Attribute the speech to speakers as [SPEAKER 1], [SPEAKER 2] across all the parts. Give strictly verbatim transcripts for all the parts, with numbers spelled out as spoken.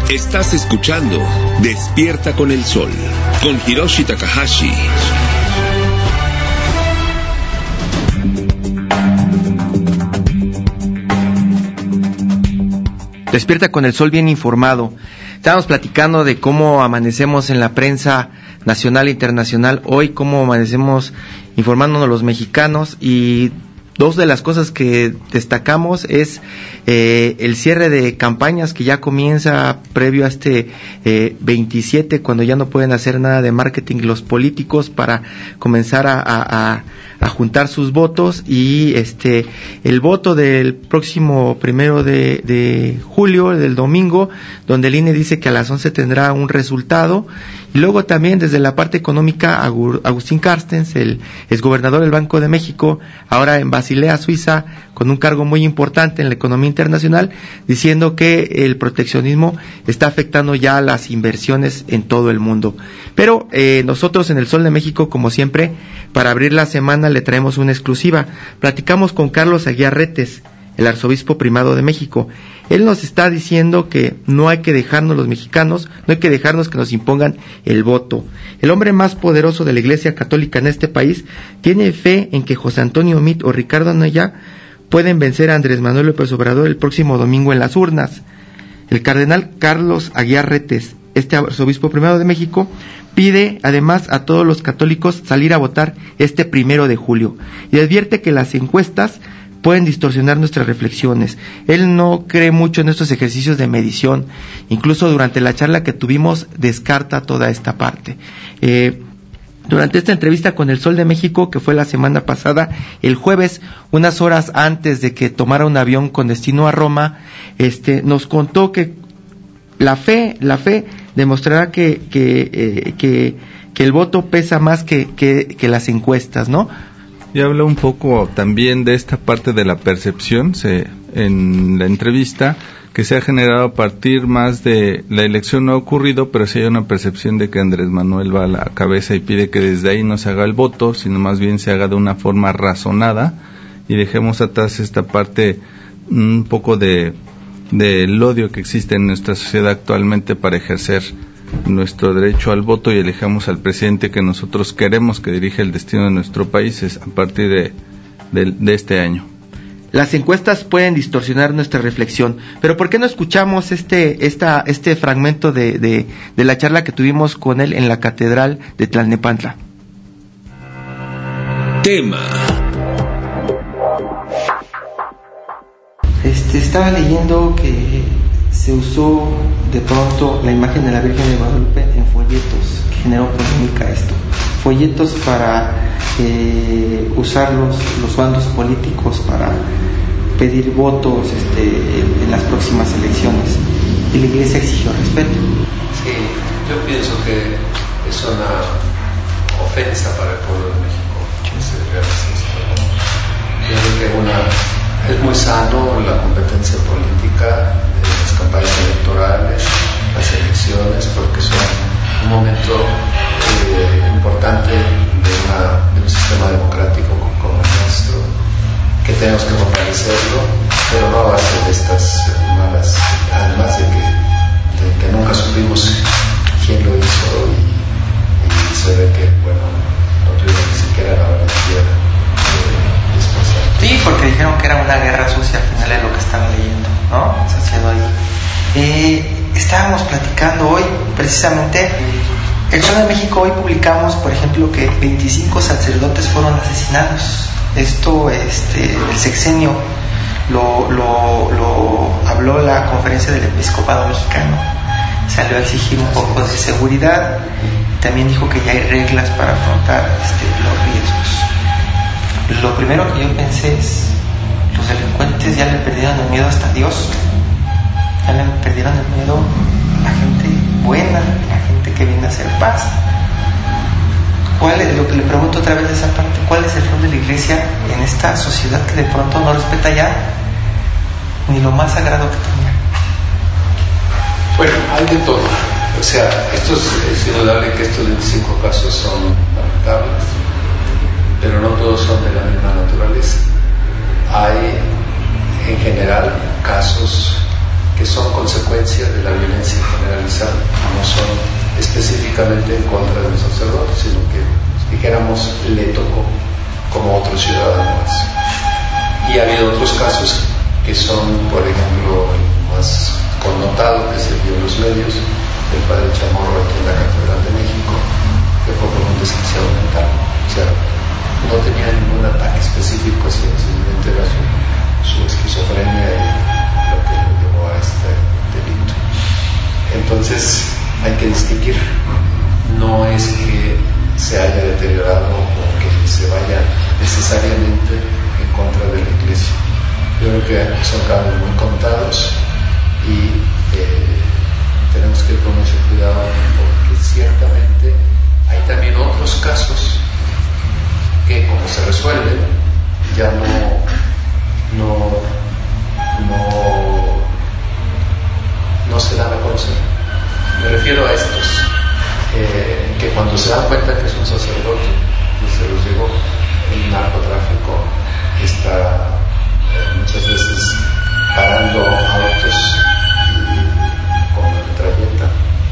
[SPEAKER 1] Estás escuchando Despierta con el Sol, con Hiroshi Takahashi.
[SPEAKER 2] Despierta con el Sol bien informado. Estábamos platicando de cómo amanecemos en la prensa nacional e internacional hoy, cómo amanecemos informándonos los mexicanos, y dos de las cosas que destacamos es eh, el cierre de campañas que ya comienza previo a este eh, veintisiete, cuando ya no pueden hacer nada de marketing los políticos para comenzar a, a, a, a juntar sus votos, y este el voto del próximo primero de, de julio, del domingo, donde el I N E dice que a las once tendrá un resultado. Y luego también desde la parte económica, Agustín Carstens, el exgobernador del Banco de México, ahora en Basilea, Suiza, con un cargo muy importante en la economía internacional, diciendo que el proteccionismo está afectando ya las inversiones en todo el mundo. Pero eh, nosotros en el Sol de México, como siempre, para abrir la semana le traemos una exclusiva. Platicamos con Carlos Aguiar Retes, el arzobispo primado de México. Él nos está diciendo que no hay que dejarnos los mexicanos, no hay que dejarnos que nos impongan el voto. El hombre más poderoso de la Iglesia Católica en este país tiene fe en que José Antonio Meade o Ricardo Anaya pueden vencer a Andrés Manuel López Obrador el próximo domingo en las urnas. El cardenal Carlos Aguiar Retes, este arzobispo primado de México, pide además a todos los católicos salir a votar este primero de julio y advierte que las encuestas pueden distorsionar nuestras reflexiones. Él no cree mucho en estos ejercicios de medición. Incluso durante la charla que tuvimos descarta toda esta parte. Eh, durante esta entrevista con el Sol de México, que fue la semana pasada, el jueves, unas horas antes de que tomara un avión con destino a Roma, este, nos contó que la fe, la fe demostrará que que eh, que, que el voto pesa más que, que, que las encuestas, ¿no?
[SPEAKER 3] Y habla un poco también de esta parte de la percepción se, en la entrevista, que se ha generado a partir más de la elección no ha ocurrido, pero sí hay una percepción de que Andrés Manuel va a la cabeza y pide que desde ahí no se haga el voto, sino más bien se haga de una forma razonada y dejemos atrás esta parte un poco de del odio que existe en nuestra sociedad actualmente para ejercer nuestro derecho al voto y elijamos al presidente que nosotros queremos que dirija el destino de nuestro país es a partir de, de, de este año.
[SPEAKER 2] Las encuestas pueden distorsionar nuestra reflexión, pero ¿por qué no escuchamos este esta este fragmento de, de, de la charla que tuvimos con él en la Catedral de Tlalnepantla?
[SPEAKER 1] Tema.
[SPEAKER 2] Este, estaba leyendo que se usó de pronto la imagen de la Virgen de Guadalupe en folletos, que generó polémica esto. Folletos para eh, usar los, los bandos políticos para pedir votos este, en, en las próximas elecciones. Y la Iglesia exigió respeto.
[SPEAKER 4] Sí, yo pienso que es una ofensa para el pueblo de México. Yo creo que una es muy sano la competencia política de las campañas electorales, las elecciones, porque son un momento eh, importante de, una, de un sistema democrático como el nuestro, que tenemos que fortalecerlo, pero no a base de estas malas, además de que, de que nunca supimos quién lo hizo y, y se ve que, bueno, no tuvieron ni siquiera la valentía de expresar.
[SPEAKER 2] Sí, porque dijeron que era una guerra sucia, al final es lo que están leyendo, ¿no? Haciendo ahí. Eh, estábamos platicando hoy, precisamente, el Sol de México, hoy publicamos, por ejemplo, que veinticinco sacerdotes fueron asesinados. Esto, este, el sexenio, lo, lo, lo habló la conferencia del episcopado mexicano, salió a exigir un poco de seguridad, también dijo que ya hay reglas para afrontar este, los riesgos. Lo primero que yo pensé es, los delincuentes ya le perdieron el miedo hasta Dios, ya le perdieron el miedo a la gente buena, a la gente que viene a hacer paz. ¿Cuál es, lo que le pregunto otra vez de esa parte, cuál es el rol de la Iglesia en esta sociedad que de pronto no respeta ya ni lo más sagrado que tenía?
[SPEAKER 4] Bueno, hay de todo. O sea, esto es, es indudable que estos veinticinco casos son lamentables, pero no todos son de la misma naturaleza. Hay en general casos que son consecuencia de la violencia generalizada, no son específicamente en contra del sacerdote, sino que, dijéramos, le tocó como otro ciudadano más. Y ha habido otros casos que son, por ejemplo, el más connotado, que se vio en los medios, del padre Chamorro aquí en la Catedral de México, que fue con un desquiciado mental. O sea, no tenía ningún ataque específico, sino simplemente era su, su esquizofrenia y lo que lo llevó a este delito. Entonces, hay que distinguir. No es que se haya deteriorado o que se vaya necesariamente en contra de la Iglesia. Yo creo que son casos muy contados y eh, tenemos que ir con mucho cuidado, porque ciertamente hay también otros casos que, como se resuelven, ya no no no no se dan a conocer. Me refiero a estos eh, que cuando se dan cuenta que es un sacerdote, pues se los digo, el narcotráfico está eh, muchas veces parando autos y con la metralleta.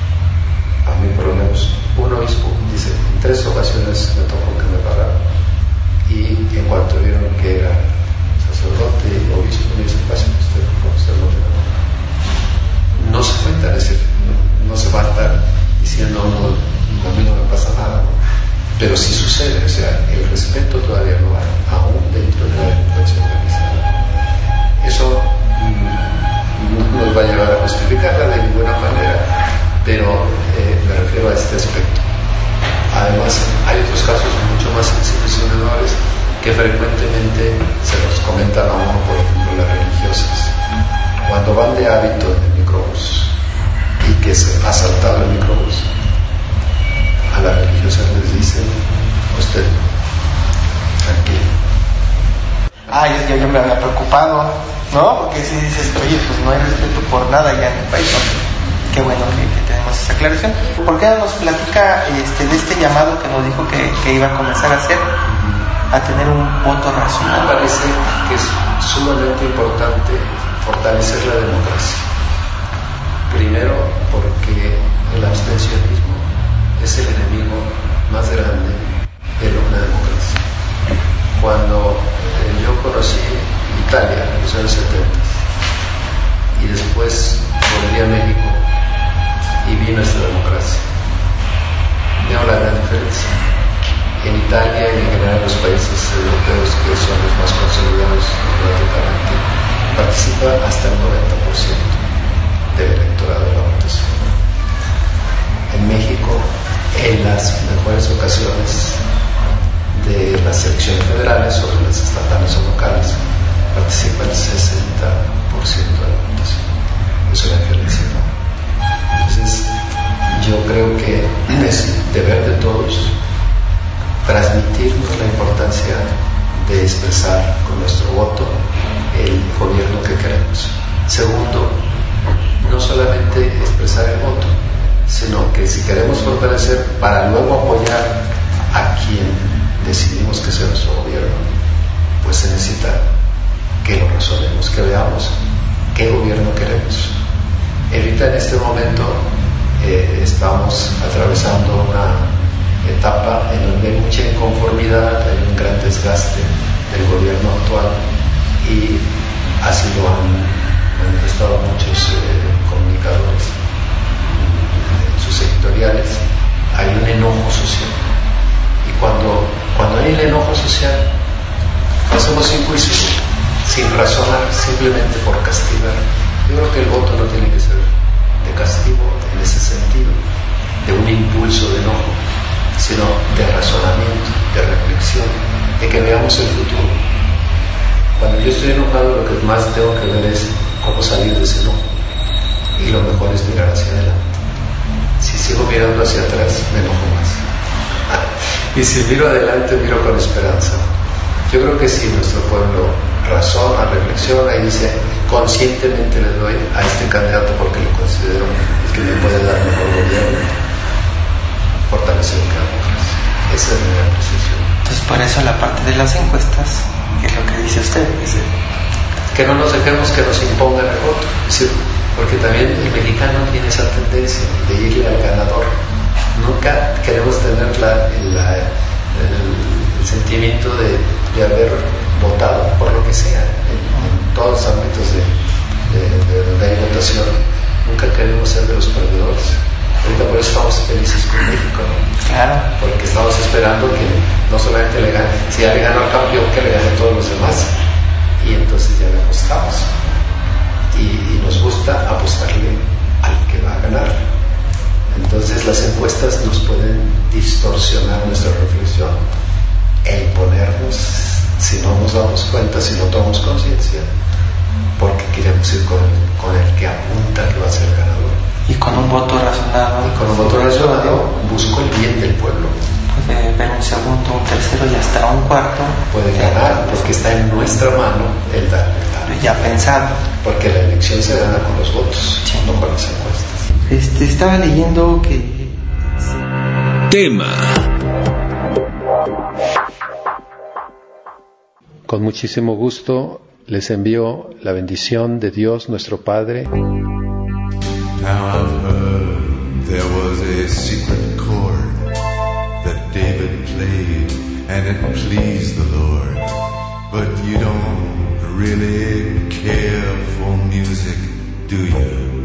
[SPEAKER 4] A mí por lo menos un obispo dice, en tres ocasiones me tocó que me pararan, y en cuanto vieron que era sacerdote y obispo, me dice, pase usted, por usted no tiene nada. No se cuenta, es decir, no, no se va a estar diciendo, no, a mí no me pasa nada, ¿no? Pero sí sucede, o sea, el respeto todavía no hay, aún dentro de la delincuencia organizada. Eso mmm, no nos va a llevar a justificarla de ninguna manera, pero eh, me refiero a este aspecto. Además, hay otros casos mucho más institucionales que frecuentemente se los comentan a uno, por ejemplo, las religiosas. Cuando van de hábito en el microbús y que se ha asaltado el microbús, a las religiosas les dicen, usted, tranquilo.
[SPEAKER 2] Ah, yo, yo, yo me había preocupado, ¿no? Porque si dices, oye, pues no hay respeto por nada ya en el país, ¿no? Qué bueno que, que tenemos esa aclaración. ¿Por qué no nos platica este, de este llamado que nos dijo que, que iba a comenzar a hacer, a tener un voto racional?
[SPEAKER 4] Me parece que es sumamente importante fortalecer la democracia. Primero, porque el abstencionismo es el enemigo más grande de una democracia. Cuando eh, yo conocí Italia en los años setenta y después volví a México y vi nuestra democracia, veo la gran diferencia. En Italia y en general los países europeos que son los más consolidados democráticamente, participa hasta el noventa por ciento del electorado de la votación. En México, en las mejores ocasiones de las elecciones federales, sobre las estatales o locales, participa el sesenta por ciento de la votación. Es una diferencia enorme. Entonces, yo creo que es deber de todos transmitirnos la importancia de expresar con nuestro voto el gobierno que queremos. Segundo, no solamente expresar el voto, sino que si queremos fortalecer para luego apoyar a quien decidimos que sea nuestro gobierno, pues se necesita que lo razonemos, que veamos qué gobierno queremos. Ahorita en este momento eh, estamos atravesando una etapa en donde hay mucha inconformidad, hay un gran desgaste del gobierno actual, y así lo han manifestado muchos eh, comunicadores en sus editoriales. Hay un enojo social, y cuando, cuando hay el enojo social, lo hacemos sin juicio, sin razonar, simplemente por castigar. Yo creo que el voto no tiene que ser de castigo en ese sentido, de un impulso de enojo, sino de razonamiento, de reflexión, de que veamos el futuro. Cuando yo estoy enojado, lo que más tengo que ver es cómo salir de ese enojo, y lo mejor es mirar hacia adelante. Si sigo mirando hacia atrás, me enojo más, y si miro adelante, miro con esperanza. Yo creo que si nuestro pueblo razona, reflexiona y dice, conscientemente le doy a este candidato porque lo considero el que me puede dar mejor gobierno, fortalecer la democracia. Esa es mi apreciación.
[SPEAKER 2] Entonces, por eso la parte de las encuestas, que es lo que dice usted, dice
[SPEAKER 4] que no nos dejemos que nos impongan el voto. Es decir, porque también el mexicano tiene esa tendencia de irle al ganador. Nunca queremos tener la, la, el, el sentimiento de, de haber votado por lo que sea en, en todos los ámbitos de, de, de, de la votación. Nunca queremos ser de los perdedores. Ahorita por eso estamos felices con México, ¿no?
[SPEAKER 2] Claro.
[SPEAKER 4] Porque estamos esperando que no solamente le gane, si ya le ganó al campeón, que le gane a todos los demás. Y entonces ya le apostamos. Y, y nos gusta apostarle al que va a ganar. Entonces las encuestas nos pueden distorsionar nuestra reflexión e imponernos, si no nos damos cuenta, si no tomamos conciencia, porque queremos ir con, con el que apunta que va a ser el ganador.
[SPEAKER 2] Y con un voto razonado.
[SPEAKER 4] Y con un voto razonado busco el bien del pueblo.
[SPEAKER 2] Puede ver un segundo, un tercero y hasta un cuarto.
[SPEAKER 4] Puede ganar, porque está en nuestra mano el dar.
[SPEAKER 2] Ya pensado.
[SPEAKER 4] Porque la elección se gana con los votos, sí, no con las encuestas.
[SPEAKER 2] Este, estaba leyendo que...
[SPEAKER 1] Tema.
[SPEAKER 5] Con muchísimo gusto les envío la bendición de Dios nuestro Padre.
[SPEAKER 6] Now I've heard there was a secret chord that David played and it pleased the Lord. But you don't really care for music, do you?